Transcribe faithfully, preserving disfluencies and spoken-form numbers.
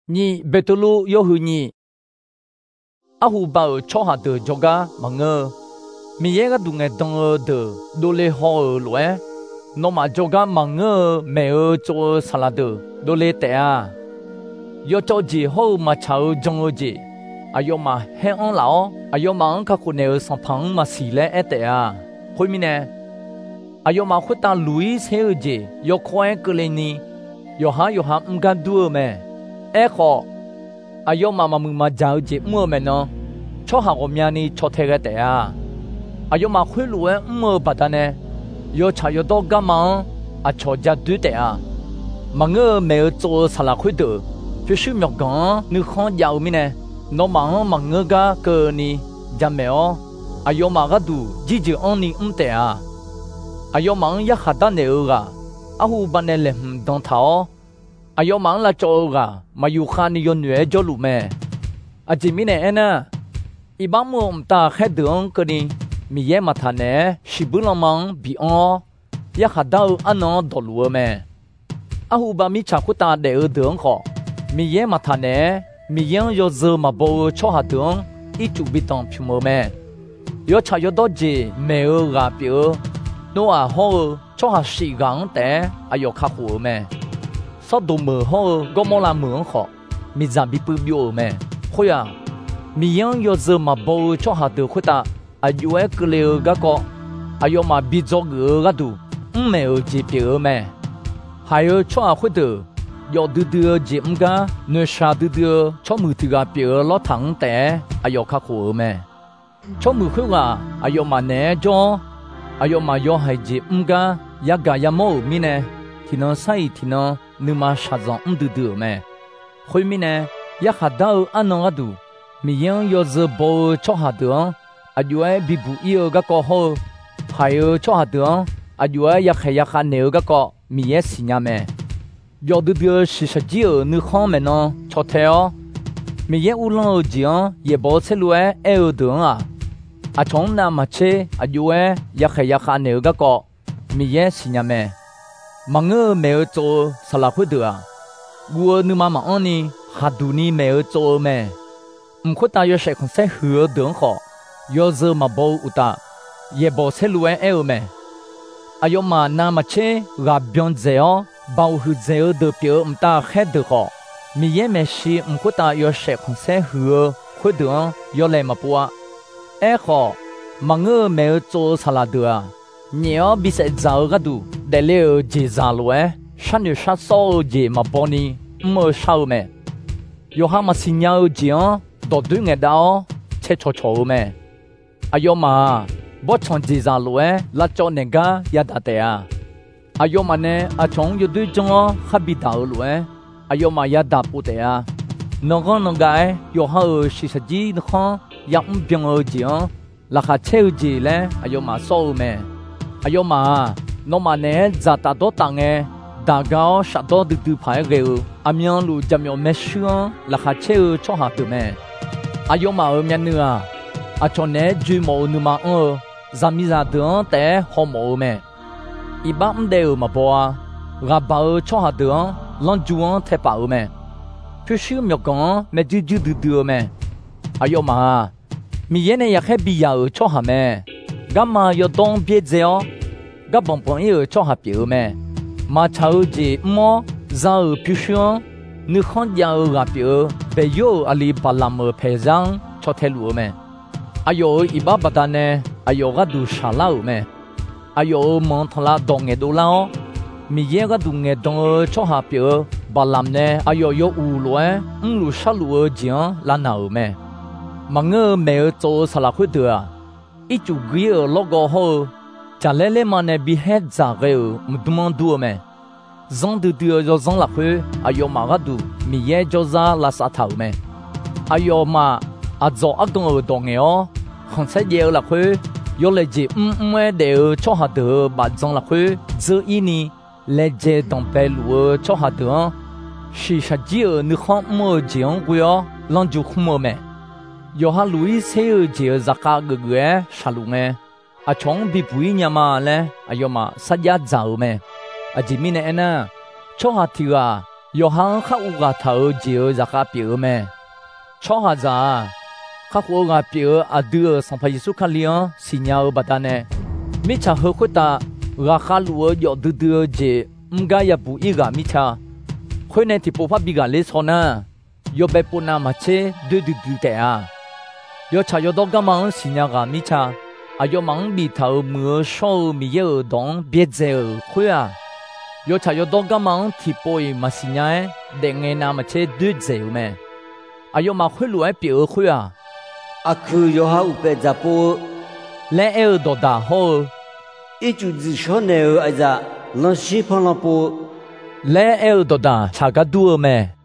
你别多路有和你，阿胡包超下的作家忙儿，米耶个东个东儿的都来好儿来，那么作家忙儿没儿做沙拉的都来得啊，要做几好嘛炒中儿几，阿要嘛黑安老，阿要嘛卡库内儿上旁嘛洗来一得啊，后面呢，阿要嘛回答路易车儿几，要快个来呢，要哈要哈唔敢多咩？哎好，阿要妈妈们嘛着急么么呢？撮下我面呢撮太个的啊！阿要嘛回路哎么不得呢？要查要到干嘛？阿撮家对的啊！忙个没有做啥啦会的，就是没讲你看要咩呢？那忙忙个个个呢？家没有？阿要嘛个都直接按你唔得啊！阿要忙一下单的个，阿胡班的嘞唔当头。阿要忙啦做个，嘛有看你有女儿做路咩？阿姐妹呢？呢，一般我唔打开灯个呢，米耶嘛他呢，是不能忙比安，一下到安那道路咩？阿胡把米查库打的二灯好，米耶嘛他呢，米耶要做嘛包撮下灯，一注比当皮毛咩？要查要多只没有个表，侬啊好撮下时间的，阿要卡好咩？sao đồ mờ ho có mò làm mờ họ mi giảm bị bự biểu mẹ thôi à mi yang yo giờ mà bầu cho hạt được khuyết ta ayu ấy cứ leo gác co ayu mà bị gió gỡ gác đủ mẹ ở chỉ biểu mẹ hay ở cho hạt khuyết được yo đưa đưa chỉ em cả nơi xa đưa đưa cho mười thứ gác biểu lo thẳng té ayu khắc khổ mẹ cho mười khuyết à ayu mà nè cho ayu mà yo hay chỉ em cả ya gà ya mò mi nè thì nó sai thì nó nếu mà sát dòng không được được mà, hồi mình nè, ya hạt đào ăn nó đủ, mình yang yo giờ bầu cho hạt đường, ayu ấy bị bụi yêu cái cỏ hồ, hay cho hạt đường, ayu ấy ya khai ya khai nêu cái cỏ, mình也是呀嘛，要得得是实际ở nước khác mà nó, cho theo, mình也无论ở gì也保持路ấy ở đường à, à trong nam mà chơi, ayu ấy ya khai ya khai nêu cái cỏ, mình也是呀嘛。mà ngơ mẹ cho sao là khuyết được à? Gua nu mà mà anh đi hạt đủ ni mẹ cho mẹ, không khuyết ta yêu sẽ không sẽ hứa đường họ, yêu giờ mà bao uta, ye bao sẽ luai eo mẹ, ayo mà na mà che gặp bion dẻo, bao hư dẻo được biểu ông ta hết được họ, mi ye mẹ si không khuyết ta yêu sẽ không sẽ hứa khuyết đường, yêu lại mà bua, e họ, mà ngơ mẹ cho sao là được à? Nhiều bị sẽ giàu cái đủ để liệu gì giàu luôn, sáng nhiều sáng sau gì mà bỏ đi mơ sao mẹ, yêu ham mà xin nhau gì á, đồ đuổi người đó chết cho cho mẹ, ayo mà bỏ chọn gì giàu luôn, là cho người ta ya đã thế à, ayo mà nè, à chọn yêu đuổi chọn khác bị đau luôn, ayo mà ya đã bút thế à, nó có nó cái yêu ham ở sự thật gì nó không, ya không biết ở gì á, là khác chơi gì lẽ, ayo mà sao mẹ. Ayo mà, nó mà nè, giả ta đó tăng nghe, đã gạo sát đó được từ phải gạo, amiang lu chăm nhau mấy xưa là khá chơi cho hạt từ mẹ. Ayo mà ở miền nữa, à cho nè duy mẫu nữa mà ở, giảm mi ra đường té họ mẫu mẹ. Ibam đều mà bỏ, gà bảo cho hạt đường, lon chuông thế bảo mẹ. Phía xưa miệng con mẹ dư dư được được mẹ. Ayo mà, mi yên nàyอยากให้bị giàu cho hạt mẹ. Gamma yo dong bie zeo, gab bong bong yo cho hạt biểu mẹ, mà cháu gì mo giao biểu xương, nữ con giao gab biểu, bây giờ ali balam ở phía giang cho theo lúa mẹ, ayo iba badane, ayo gadu shalao mẹ, ayo mong thala dong nghe đồ lao, mi ye gadu nghe dong cho hạt biểu, balam nè, ayo yo u lúa, um lu shalua jiang la nào mẹ, mà ngơ mẹ cho sala khui được. ít chú ghi ở logo hồ, chả lẽ lẽ mà này bị hết giả gầy ở một món đua mẹ, zong từ từ cho zong lạc hơi, ayo mà gạt đủ, mi ye cho ra là sát thảo mẹ, ayo mà à do ác động ở đồng nghèo, không sẽ dễ lạc hơi, yo lấy gì um um để cho hạt được bà zong lạc hơi, giờ ini lấy gì đồng bè lúa cho hạt được, chỉ là chỉ ở nước khác mua gì ông queo, làm chú không mua mẹ. Yo ha Louis sẽ chỉ ra cả cái người sao luôn nghe, à chồng bị bụi nhà mà lẽ, ayo mà sát giá giàu mẹ, à chỉ mình nè na, cho hạt thì à, 约翰哈乌个头就让他别么，超哈子，哈乌个别阿德上派耶稣看脸，新娘不单呢，米查和回答，个哈路要得得接，唔该也不一个米查，回呢提不怕比个来错呢，要被不那么切得得得的啊，要查要到个忙新娘个米查，啊要忙米头没少米有动别走回啊。要查要多个忙提波伊马西伢，另外那么切对走咩？啊要马回路来表会啊！ 啊去要下有别杂波， 来尔多大好， 一就只想呢，哎呀，老西旁那波， 来尔多大查个多咩？